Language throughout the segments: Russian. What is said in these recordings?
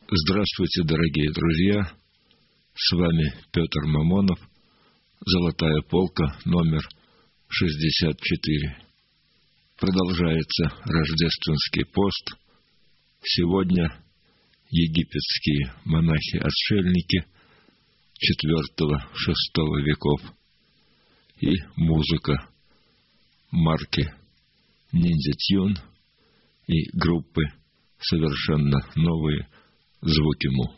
Здравствуйте, дорогие друзья! С вами Петр Мамонов, Золотая полка, номер 64. Продолжается рождественский пост. Сегодня египетские монахи-отшельники IV-VI веков и музыка марки Ниндзя Тюн и группы «Совершенно новые звуки Му».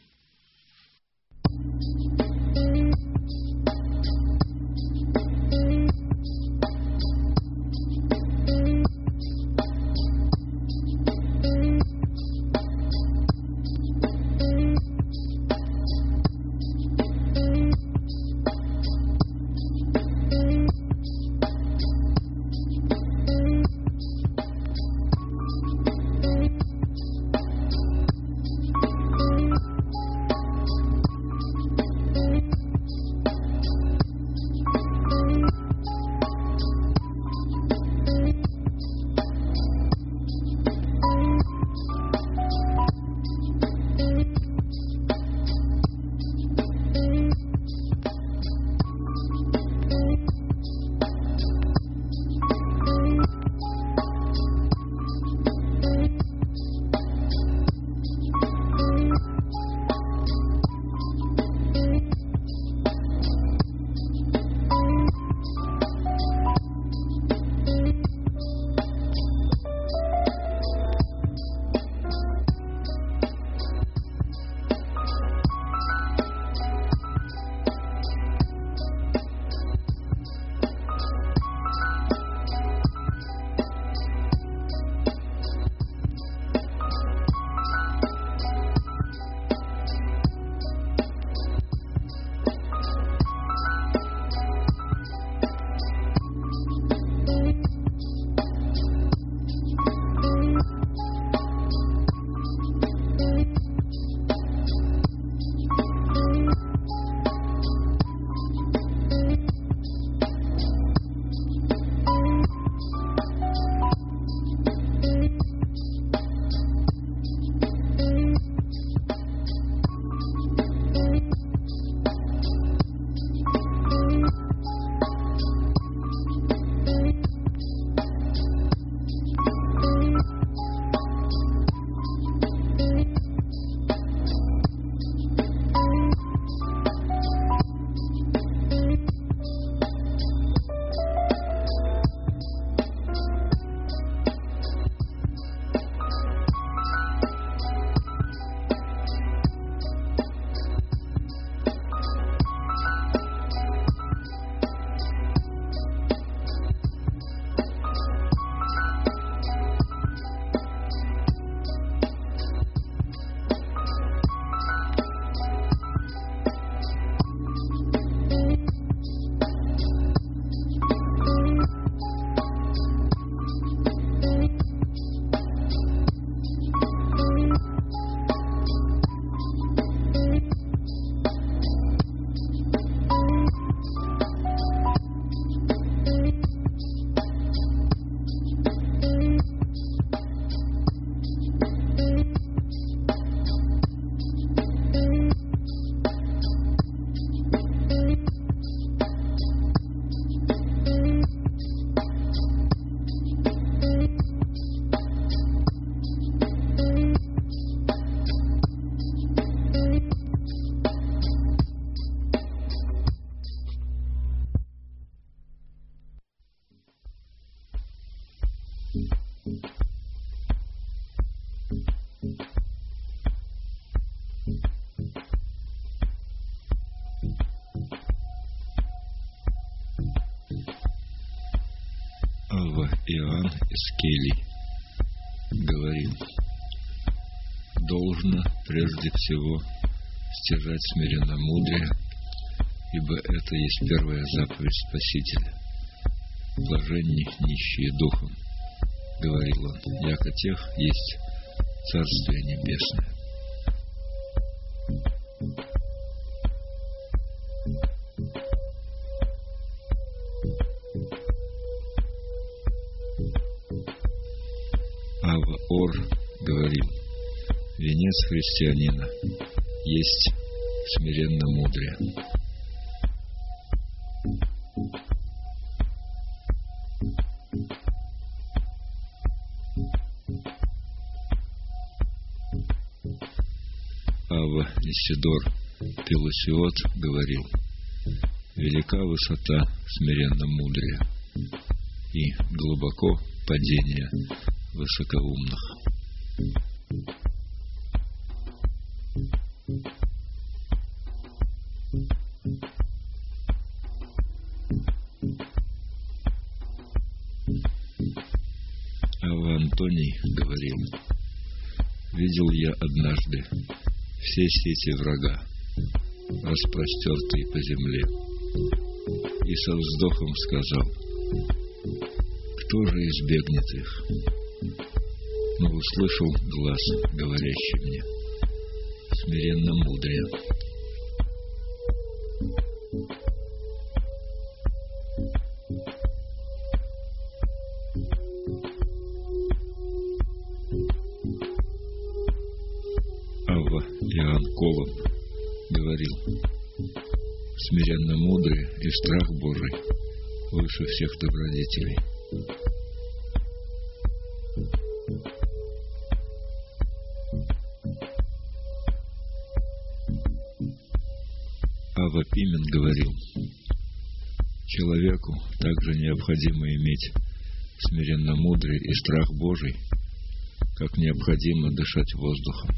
Иоанн из Келий говорил: должно прежде всего стяжать смиренномудрие, ибо это есть первая заповедь Спасителя. Блаженни нищие духом, говорил он, яко тех есть Царствие Небесное. Ава Ор говорил: венец христианина есть смиренно мудрее. Авва Исидор Пелосиот говорил: велика высота смиренно мудрее, и глубоко падение высокоумных. Авва Антоний говорил: видел я однажды все сети врага, распростертые по земле, и со вздохом сказал: кто же избегнет их? Но услышал глас, говорящий мне: смиренно мудрее. Авва Иоанн Колон говорил: смиренно мудрый и страх Божий выше всех добродетелей. Авва Пимен говорил: человеку также необходимо иметь смиренно мудрый и страх Божий, как необходимо дышать воздухом.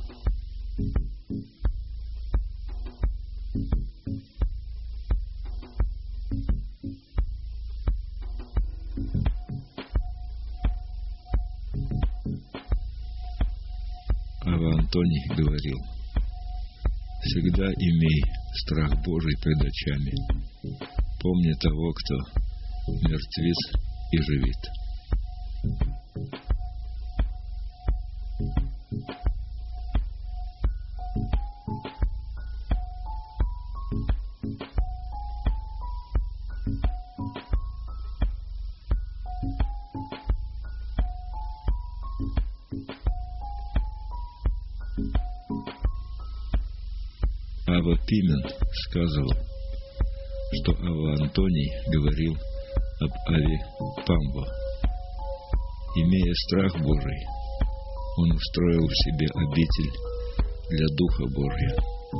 Авва Антоний говорил: всегда имей страх Божий пред очами, помни того, кто мертвец и живит. Авва Пимен сказывал, что Авва Антоний говорил об Аве Памбо. Имея страх Божий, он устроил в себе обитель для Духа Божия.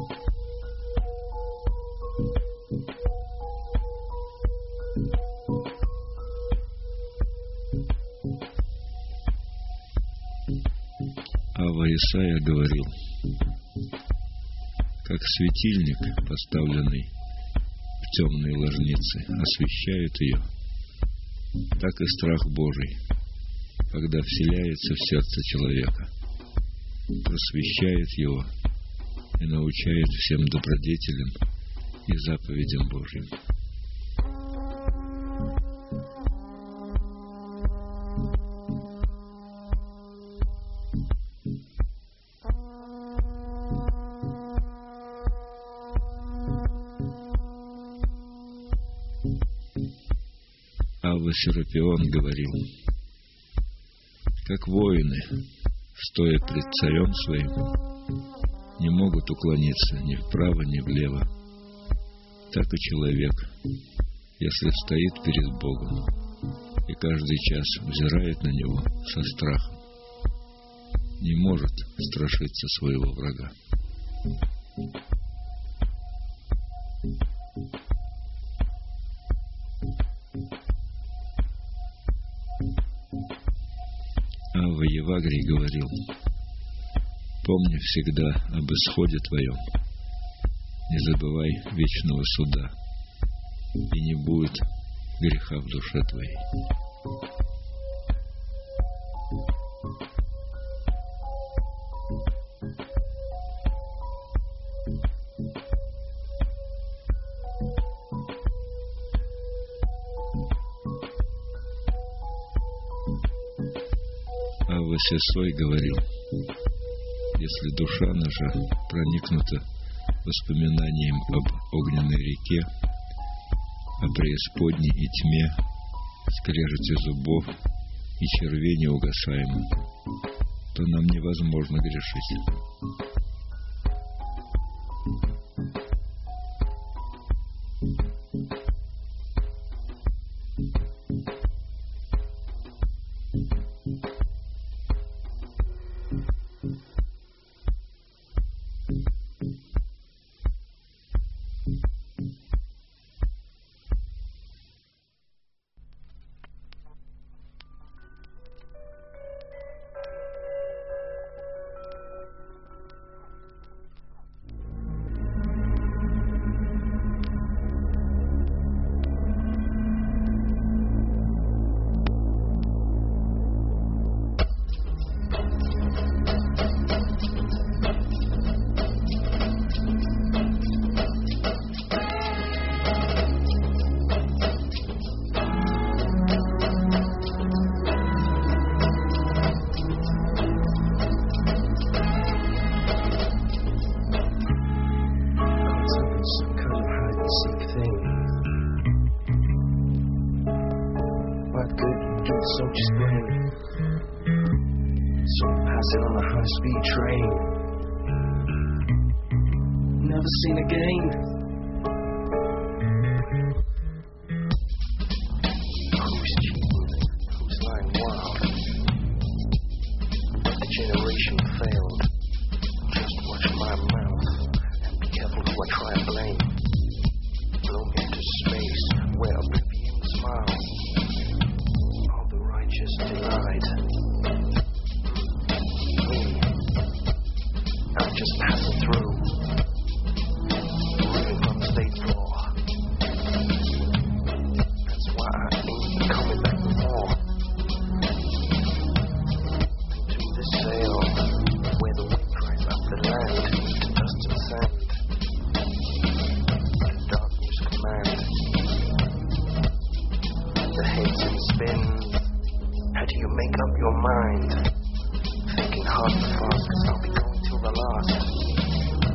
Авва Исаия говорил: как светильник, поставленный в темной ложнице, освещает ее, так и страх Божий, когда вселяется в сердце человека, просвещает его и научает всем добродетелям и заповедям Божьим. Авва Серапион говорил: как воины, стоя пред царем своим, не могут уклониться ни вправо, ни влево, так и человек, если стоит перед Богом и каждый час взирает на Него со страхом, не может страшиться своего врага. Авва Евагрий говорил: помни всегда об исходе твоем, не забывай вечного суда, и не будет греха в душе твоей. Авва Сесой говорил: если душа наша проникнута воспоминанием об огненной реке, о преисподней и тьме, скрежете зубов и черве неугасаемом, то нам невозможно грешить. So just bring some passing on a high-speed train. Never seen again. Who's cheating? Who's lying wild? The generation failed. Just watch my mouth and be careful who I try and blame. Blown into space where oblivion smiles. Just denied. Me, I'm just passing through, reading from the stage floor. That's why I ain't coming back no more. To this sail, where the wind dries up the land to dust and sand. The darkness command. The heads in spin. How do you make up your mind? Thinking hard and fast, cause I'll be going till the last.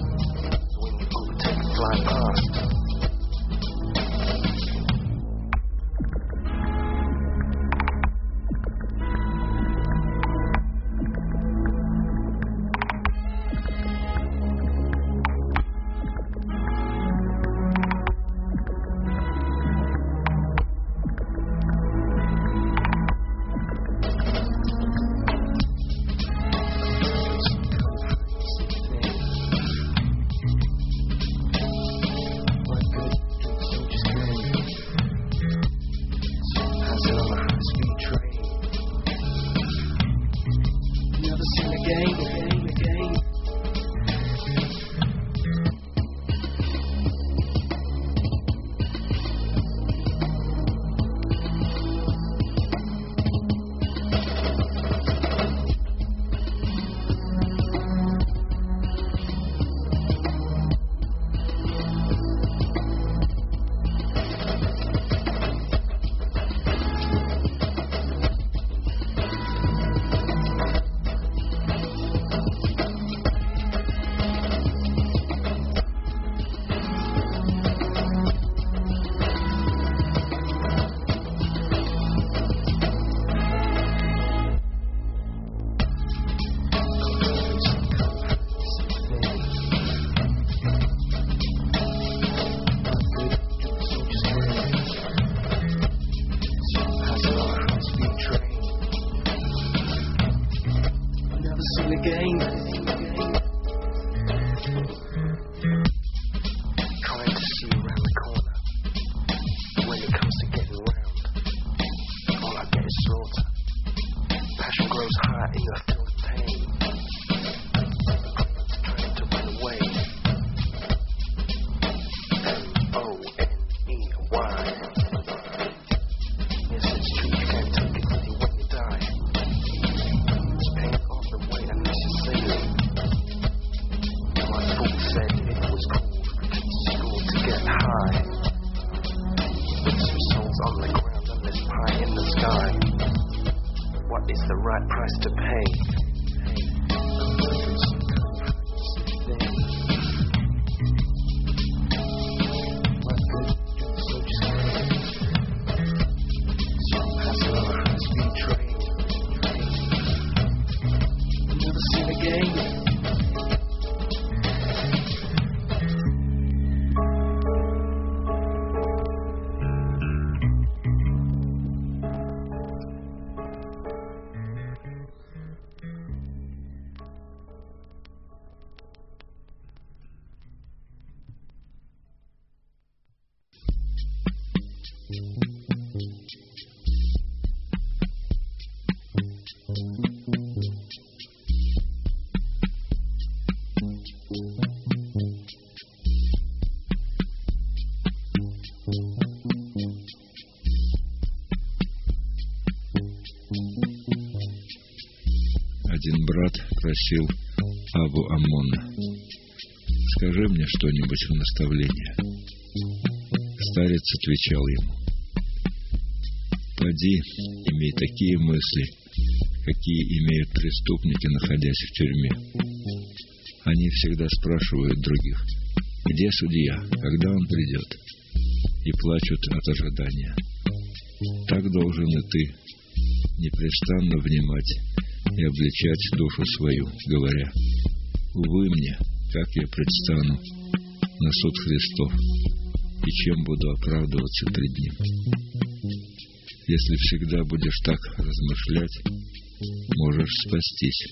Один брат просил Аву Аммона: «Скажи мне что-нибудь в наставление». Старец отвечал ему: «Поди, имей такие мысли, какие имеют преступники, находясь в тюрьме. Они всегда спрашивают других: где судья, когда он придет, и плачут от ожидания. Так должен и ты непрестанно внимать и обличать душу свою, говоря: увы мне, как я предстану на суд Христов, и чем буду оправдываться пред Ним». Если всегда будешь так размышлять, можешь спастись.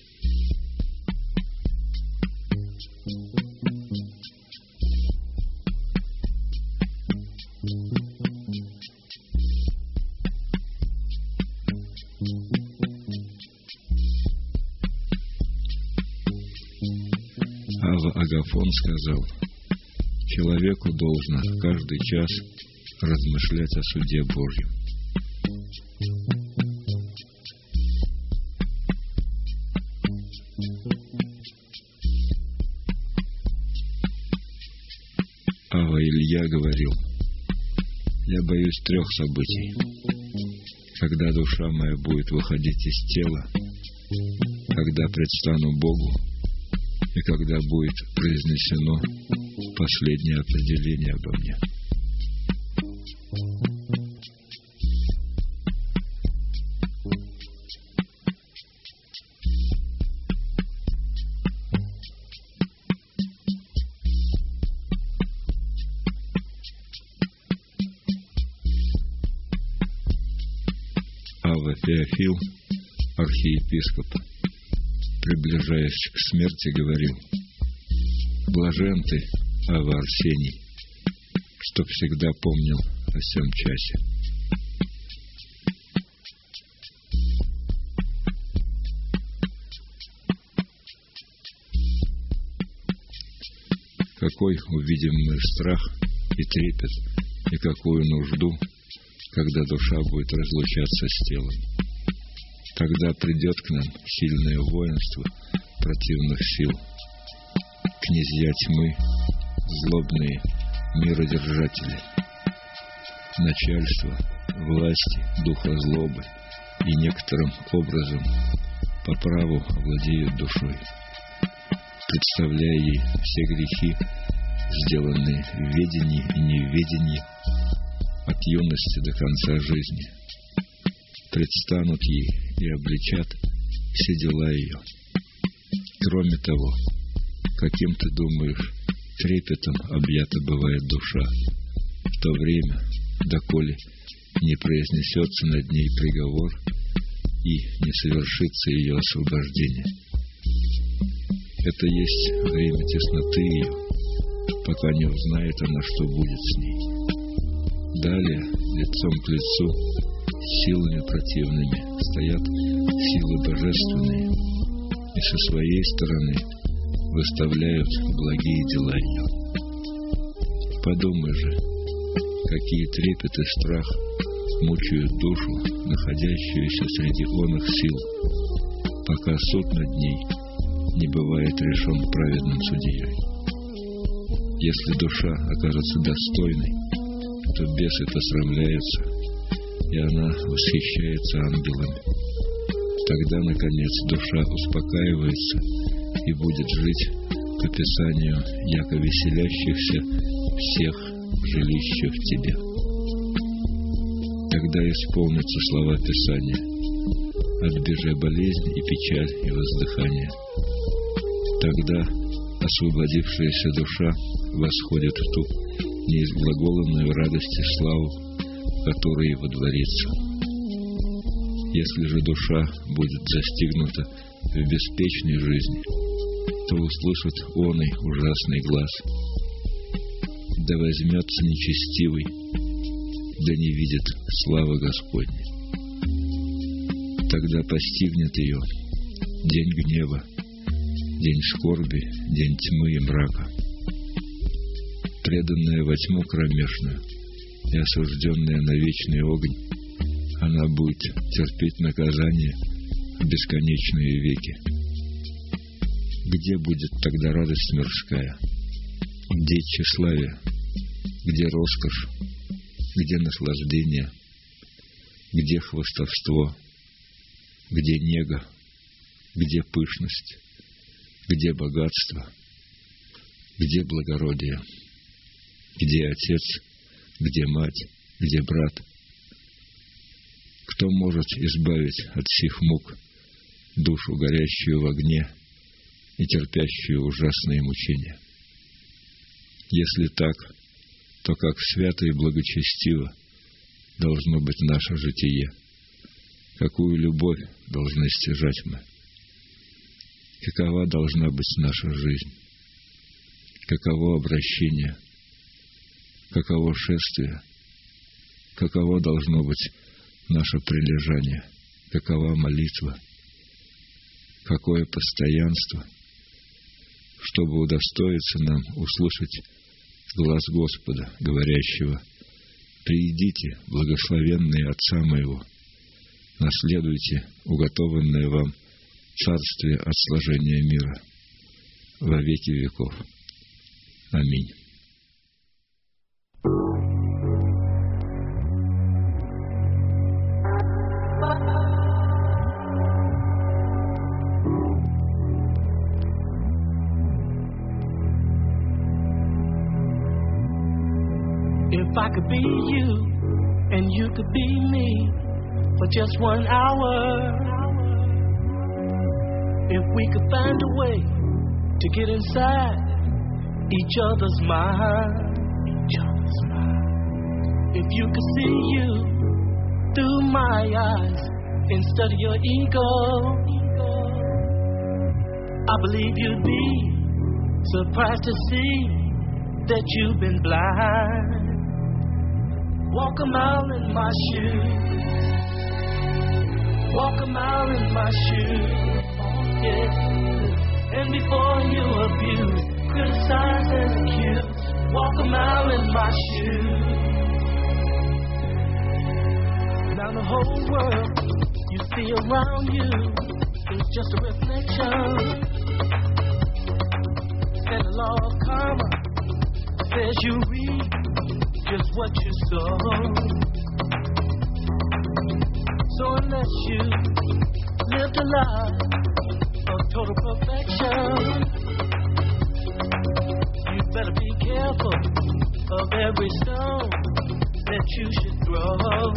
Ава Агафон сказал: человеку должно каждый час размышлять о суде Божьем. Ава Илья говорил: я боюсь 3 событий: когда душа моя будет выходить из тела, когда предстану Богу, и когда будет произнесено последнее определение обо мне. Ава Феофил, архиепископ, приближаясь к смерти, говорил: блажен ты, Ава Арсений, что всегда помнил о сем часе. Какой увидим мы страх и трепет, и какую нужду, когда душа будет разлучаться с телом. Тогда придет к нам сильное воинство противных сил, князья тьмы, злобные миродержатели, начальство, власти, духа злобы, и некоторым образом по праву овладеют душой, представляя ей все грехи, сделанные в ведении и неведении, от юности до конца жизни. Предстанут ей и обличат все дела ее. Кроме того, каким ты думаешь, трепетом объята бывает душа в то время, доколе не произнесется над ней приговор и не совершится ее освобождение. Это есть время тесноты ее, пока не узнает она, что будет с ней. Далее, лицом к лицу, с силами противными стоят силы божественные, и со своей стороны выставляют благие дела ее. Подумай же, какие трепет и страх мучают душу, находящуюся среди оных сил, пока суд над ней не бывает решен праведным судьей. Если душа окажется достойной, то бесы-то срамляются, и она восхищается ангелами. Тогда, наконец, душа успокаивается и будет жить по Писанию, яко веселящихся всех жилищах тебе. Тогда исполнятся слова Писания: отбежи болезнь и печаль и воздыхание. Тогда освободившаяся душа восходит в ту неизглаголанную радость и славу, которая водворится. Если же душа будет застигнута в беспечной жизни, то услышит оный ужасный глас: да возьмется нечестивый, да не видит славы Господней. Тогда постигнет ее день гнева, день скорби, день тьмы и мрака. Преданная во тьму кромешную и осужденная на вечный огонь, она будет терпеть наказание бесконечные веки. Где будет тогда радость мирская? Где тщеславие? Где роскошь? Где наслаждение? Где хвастовство? Где нега? Где пышность? Где богатство? Где благородие? Где отец? Где мать? Где брат? Кто может избавить от сих мук душу, горящую в огне и терпящую ужасные мучения? Если так, то как свято и благочестиво должно быть наше житие, какую любовь должны стяжать мы, какова должна быть наша жизнь, каково обращение, каково шествие, каково должно быть наше прилежание, какова молитва, какое постоянство, чтобы удостоиться нам услышать глас Господа, говорящего: «Приидите, благословенные Отца Моего, наследуйте уготованное вам царствие от сложения мира во веки веков. Аминь». If I could be you and you could be me for just 1 hour, if we could find a way to get inside each other's mind, if you could see you through my eyes instead of your ego, I believe you'd be surprised to see that you've been blind. Walk a mile in my shoes. Walk a mile in my shoes. Yeah. And before you abuse, criticize and accuse, walk a mile in my shoes. Now the whole world you see around you is just a reflection. And the law of karma says you reap just what you sow. So unless you lived a life of total perfection, you better be careful of every stone that you should throw.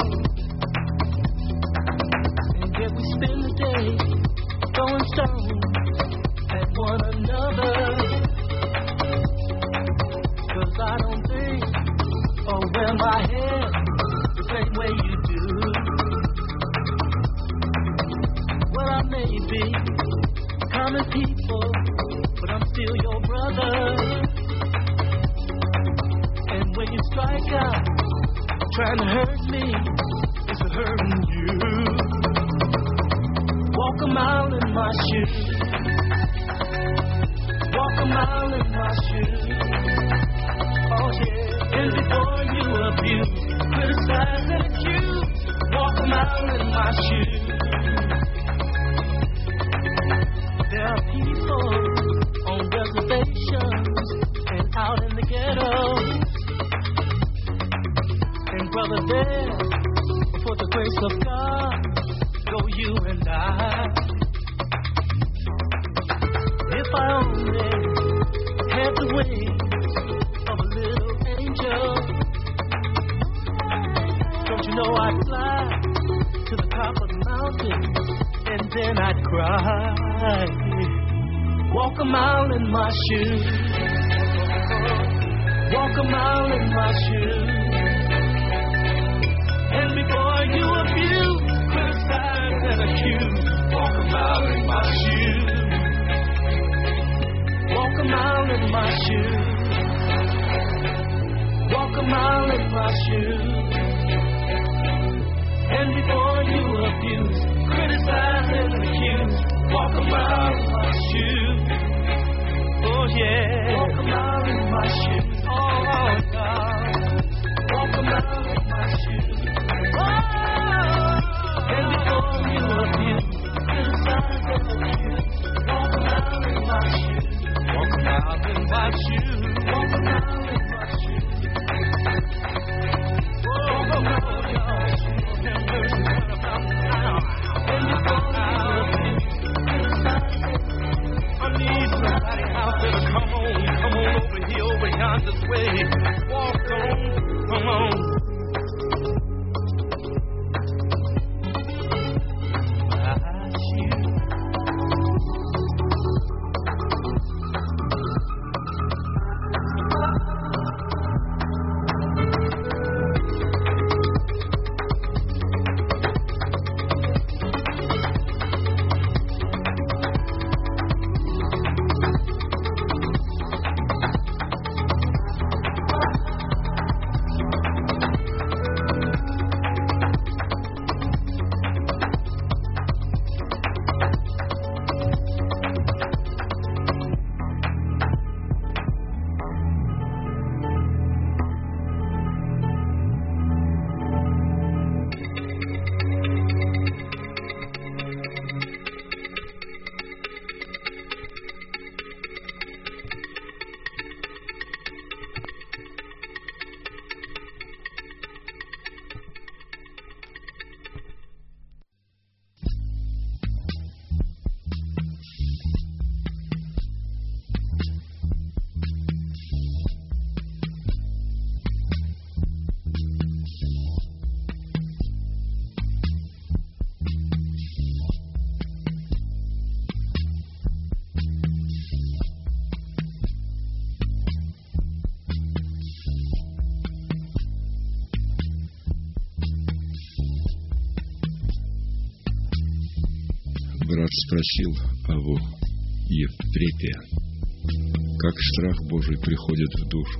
And yet we spend the day throwing stones at one another, 'cause I don't think or wear my hair the same way you do. Well, I may be common people, but I'm still your brother. And when you strike out trying to hurt me, it's hurting you. Walk a mile in my shoes. Walk a mile in my shoes. Oh yeah. And before you abuse, criticize and accuse, walk a mile in my shoes. There are people on reservations and out in the ghetto. And brother, there, for the grace of God, go you and I. If I only had the wings of a little angel, don't you know I'd fly to the top of the mountain and then I'd cry. Walk a mile in my shoes. Walk a mile in my shoes. And before you abuse, criticize and accuse, walk a mile in my shoes. Walk a mile in my shoes. Walk a mile in my shoes. And before you abuse, criticize and accuse, walk a mile in my shoes. Oh yeah. Walk a mile in my shoes. Oh God. Walk a mile in my shoes. Oh. And before you abuse, criticize Брат спросил Аву Евтрепия, как страх Божий приходит в душу.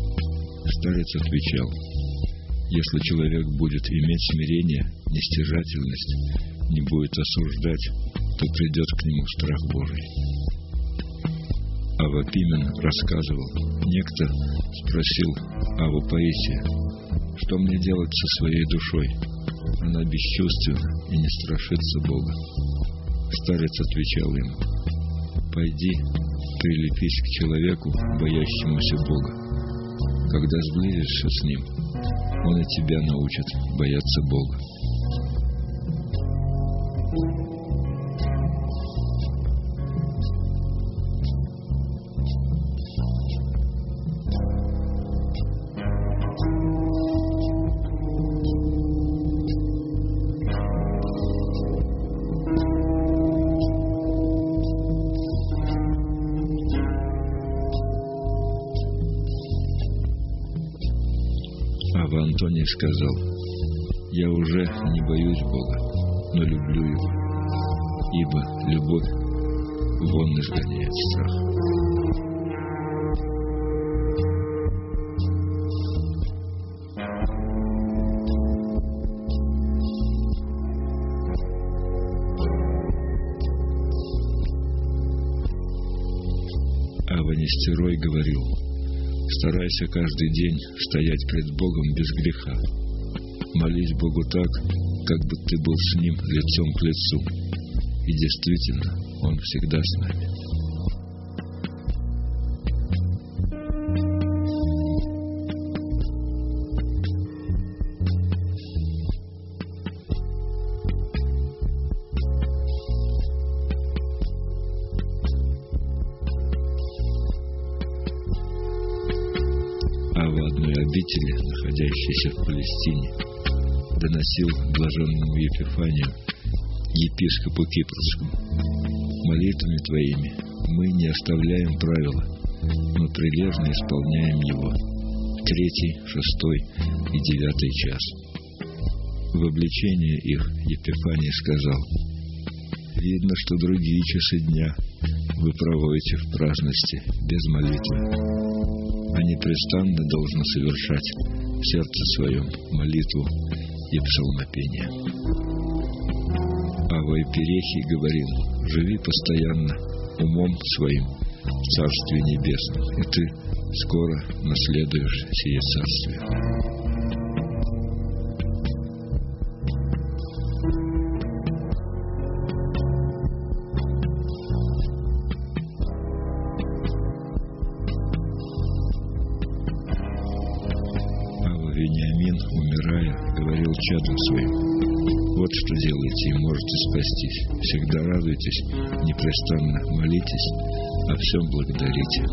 Старец отвечал: если человек будет иметь смирение, нестяжательность, не будет осуждать, то придет к нему страх Божий. Ава Пимен рассказывал: некто спросил Аву Паисия: что мне делать со своей душой? Она бесчувственна и не страшится Бога. Старец отвечал ему: пойди, прилепись к человеку, боящемуся Бога. Когда сблизишься с ним, он и тебя научит бояться Бога. Ава Антоний сказал: я уже не боюсь Бога, но люблю Его, ибо любовь вон изгоняет страх. Ава Нестерой говорил: старайся каждый день стоять пред Богом без греха. Молись Богу так, как бы ты был с Ним лицом к лицу. И действительно, Он всегда с нами. В одной обители, находящейся в Палестине, доносил блаженному Епифанию, епископу Кипрскому: молитвами твоими мы не оставляем правила, но прилежно исполняем его в 3, 6 и 9 час. В обличение их Епифаний сказал: видно, что другие часы дня вы проводите в праздности без молитвы. А непрестанно должно совершать в сердце своем молитву и псалмопение. Ава Эпирехий говорил: живи постоянно умом своим в Царстве Небесном, и ты скоро наследуешь сие Царствие. Амин, умирая, говорил чадом своим: вот что делаете и можете спастись. Всегда радуйтесь, непрестанно молитесь, о всем благодарите.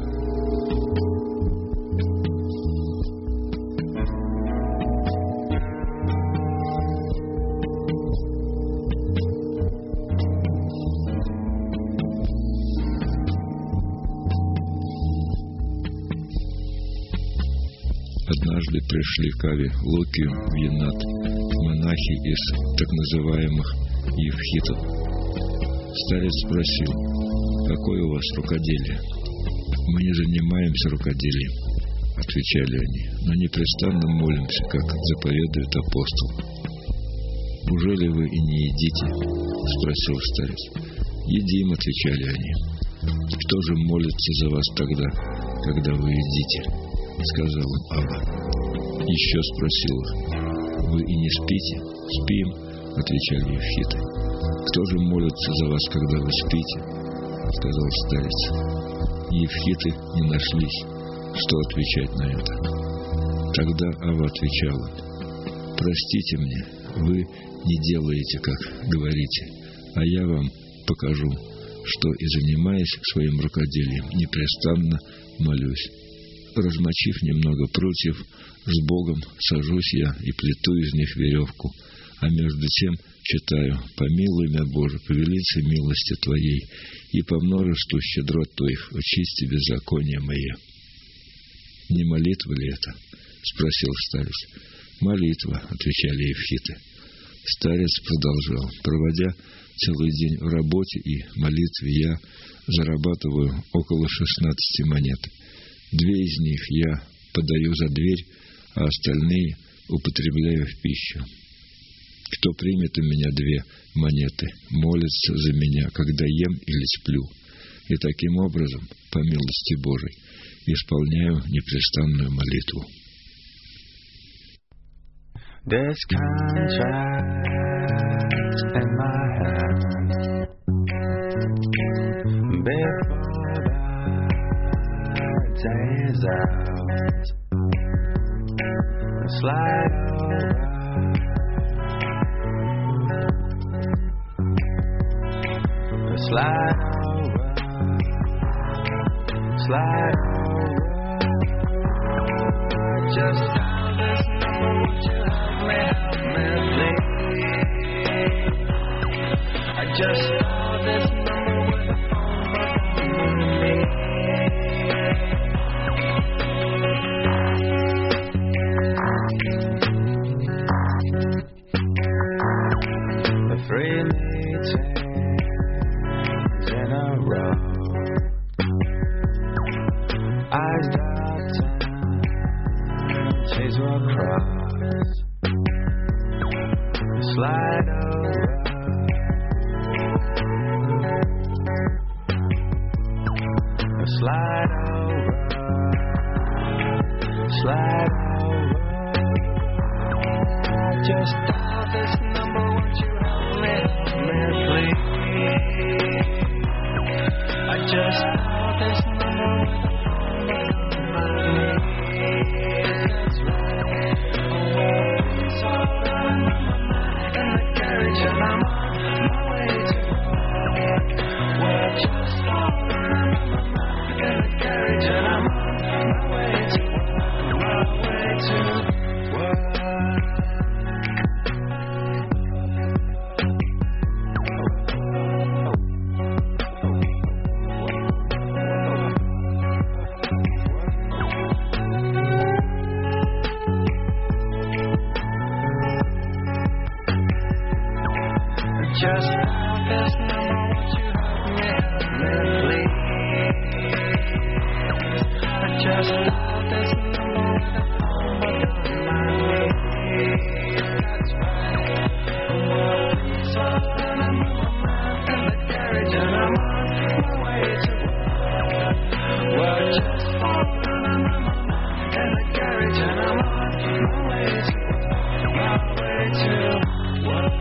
Однажды пришли к Аве Локию в Енат монахи из так называемых евхитов. Старец спросил: какое у вас рукоделие? Мы не занимаемся рукоделием, отвечали они, но непрестанно молимся, как заповедует апостол. Ужели вы и не едите? Спросил старец. Едим, отвечали они. Кто же молится за вас тогда, когда вы едите? Сказал им Ава. Еще спросил их: вы и не спите? Спим, отвечали евхиты. Кто же молится за вас, когда вы спите? Сказал старец. Евхиты не нашлись, что отвечать на это. Тогда Ава отвечала: простите мне, вы не делаете, как говорите, а я вам покажу, что и занимаясь своим рукоделием, непрестанно молюсь. Размочив немного прутьев, с Богом сажусь я и плету из них веревку, а между тем читаю: помилуй меня, Боже, по велице милости Твоей, и по множеству щедрот Твоих очисти беззаконие мое. Не молитва ли это? Спросил старец. Молитва, отвечали евхиты. Старец продолжал: проводя целый день в работе и молитве, я зарабатываю около 16 монет. 2 из них я подаю за дверь, а остальные употребляю в пищу. Кто примет у меня 2 монеты, молится за меня, когда ем или сплю. И таким образом, по милости Божией, исполняю непрестанную молитву. There's contracts in my hand before the day is out. Slide over, slide over, slide over. Just dial this number, would you help me, please? I just dial this number with the phone book on me. The 3 meetings in a row, eyes dark down, T's will cross. Slide over, slide over, slide over. Just dial this number, won't you help me, please? I just dial this number with the phone on my knees. That's right. Oh, well, it's all on my mind in the carriage, and I'm on my way to work. Well, just all on my mind in the carriage, and I'm on my way to work. My way to work. Just dial this number, won't you help me, please? I just dial this number with the phone book on my knees. That's right. Well, it's all on my mind in the carriage, and I'm on my way to work. Well, just all on my mind in the carriage, and I'm on my way to work. My way to work.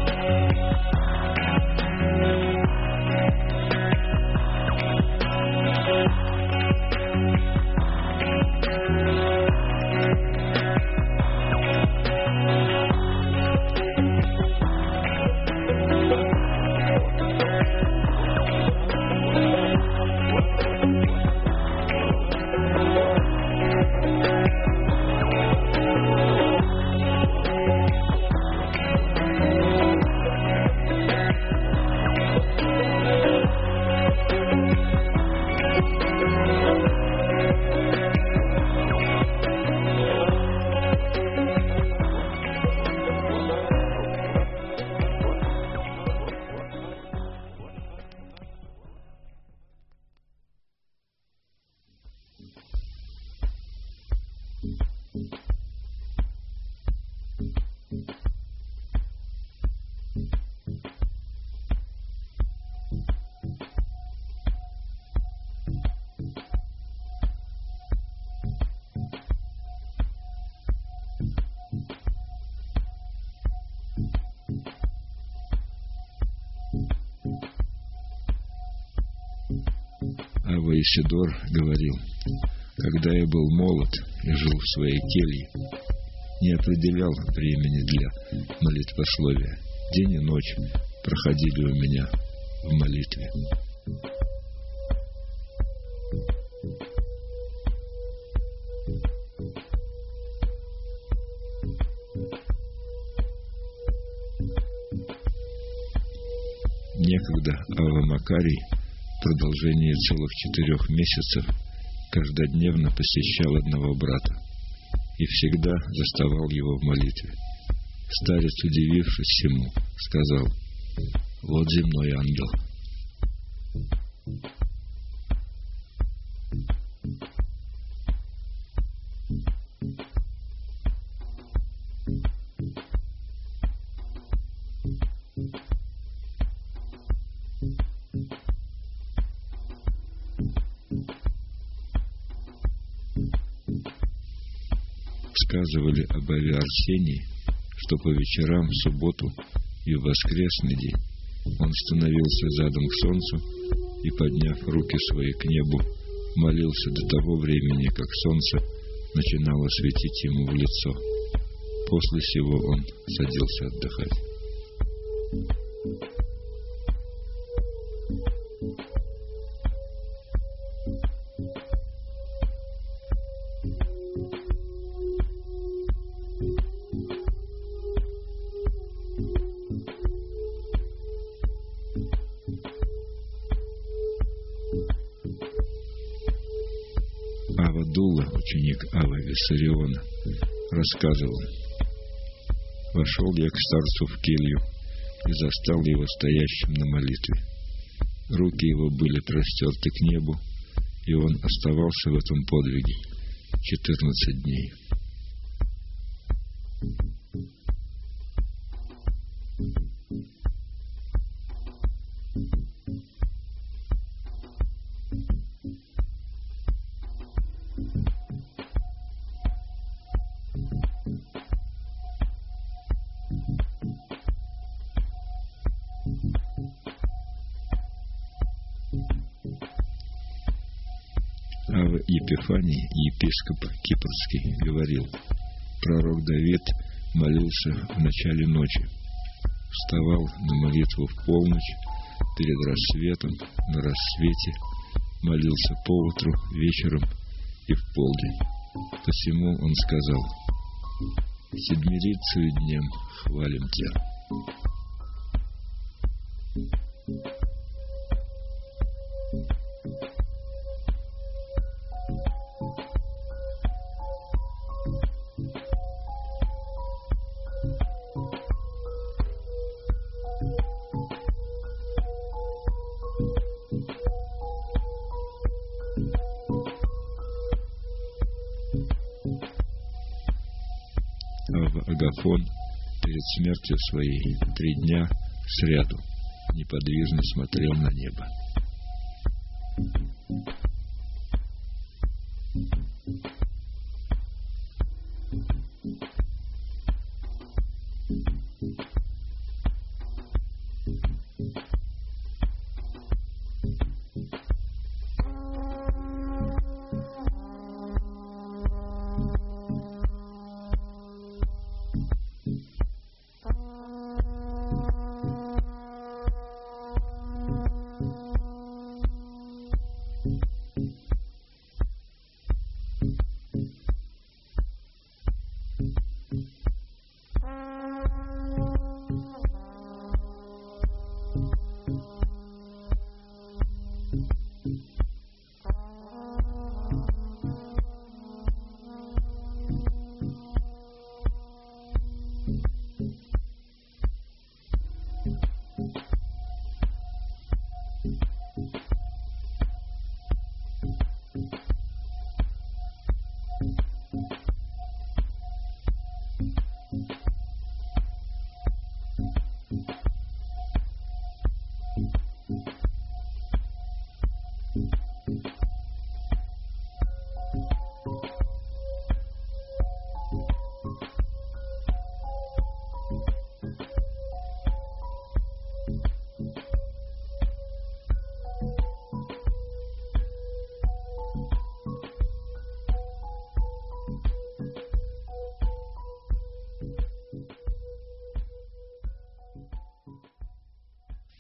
Старый Исидор говорил: когда я был молод и жил в своей келье, не определял времени для молитвословия. День и ночь проходили у меня в молитве. Некогда Ава Макарий в продолжении целых 4 месяцев каждодневно посещал одного брата и всегда заставал его в молитве. Старец, удивившись всему, сказал: вот земной ангел. Сказывали об Аве Арсении, что по вечерам в субботу и в воскресный день он становился задом к солнцу и, подняв руки свои к небу, молился до того времени, как солнце начинало светить ему в лицо. После сего он садился отдыхать. Авва-Дула, ученик Авы Виссариона, рассказывал: вошел я к старцу в келью и застал его стоящим на молитве. Руки его были простерты к небу, и он оставался в этом подвиге 14 дней. Ава Епифаний, епископ Кипрский, говорил: пророк Давид молился в начале ночи, вставал на молитву в полночь, перед рассветом, на рассвете, молился поутру, вечером и в полдень. Посему он сказал: седмирицею днем хвалим Тебя. Агафон перед смертью своей 3 дня сряду неподвижно смотрел на небо.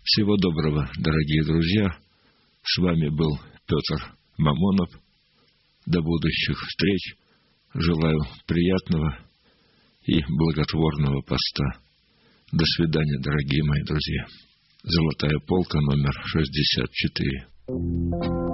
Всего доброго, дорогие друзья. С вами был Петр Мамонов. До будущих встреч. Желаю приятного и благотворного поста. До свидания, дорогие мои друзья. Золотая полка, номер 64.